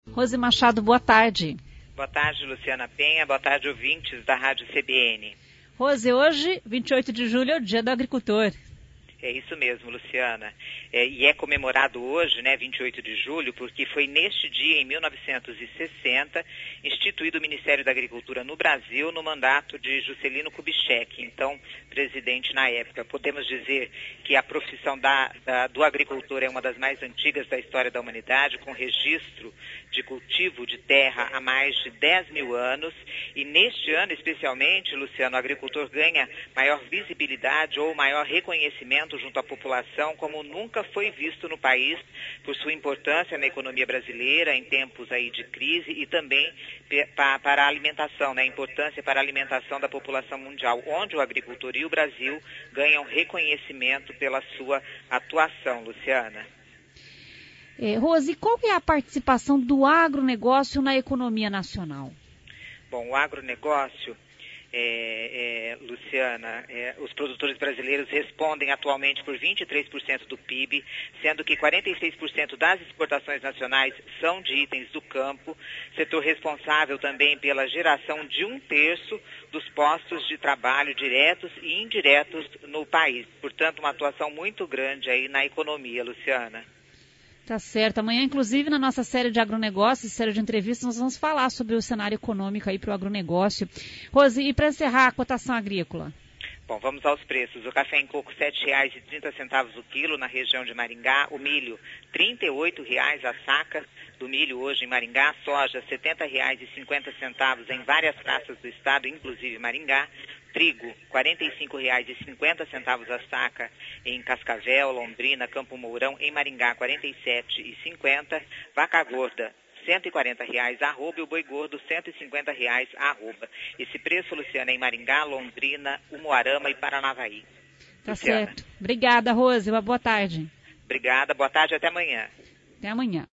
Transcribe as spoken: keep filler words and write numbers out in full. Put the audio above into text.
Rose Machado, boa tarde. Boa tarde, Luciana Penha. Boa tarde, ouvintes da Rádio C B N. Rose, hoje, vinte e oito de julho, é o Dia do Agricultor. É isso mesmo, Luciana. É, e é comemorado hoje, né, vinte e oito de julho, porque foi neste dia, em mil novecentos e sessenta, instituído o Ministério da Agricultura no Brasil, no mandato de Juscelino Kubitschek, então presidente na época. Podemos dizer que a profissão da, da, do agricultor é uma das mais antigas da história da humanidade, com registro de cultivo de terra há mais de dez mil anos. E neste ano, especialmente, Luciano, o agricultor ganha maior visibilidade ou maior reconhecimento junto à população, como nunca foi visto no país, por sua importância na economia brasileira em tempos aí de crise e também para a alimentação, né, a importância para a alimentação da população mundial, onde o agricultor e o Brasil ganham reconhecimento pela sua atuação, Luciana. É, Rose, qual é a participação do agronegócio na economia nacional? Bom, o agronegócio, é, é, Luciana, é, os produtores brasileiros respondem atualmente por vinte e três por cento do P I B, sendo que quarenta e seis por cento das exportações nacionais são de itens do campo, setor responsável também pela geração de um terço dos postos de trabalho diretos e indiretos no país. Portanto, uma atuação muito grande aí na economia, Luciana. Tá certo. Amanhã, inclusive, na nossa série de agronegócios, série de entrevistas, nós vamos falar sobre o cenário econômico aí para o agronegócio. Rose, e para encerrar, a cotação agrícola? Bom, vamos aos preços. O café em coco, sete reais e trinta centavos o quilo na região de Maringá. O milho, trinta e oito reais a saca do milho hoje em Maringá. Soja, setenta reais e cinquenta centavos em várias praças do estado, inclusive Maringá. Trigo, quarenta e cinco reais e cinquenta centavos a saca em Cascavel, Londrina, Campo Mourão, em Maringá, quarenta e sete reais e cinquenta centavos. Vaca gorda, cento e quarenta reais a arroba, e o boi gordo, cento e cinquenta reais a arroba. Esse preço, Luciana, em Maringá, Londrina, Umuarama e Paranavaí. Tá Luciana. Certo. Obrigada, Rose. Uma boa tarde. Obrigada, boa tarde, até amanhã. Até amanhã.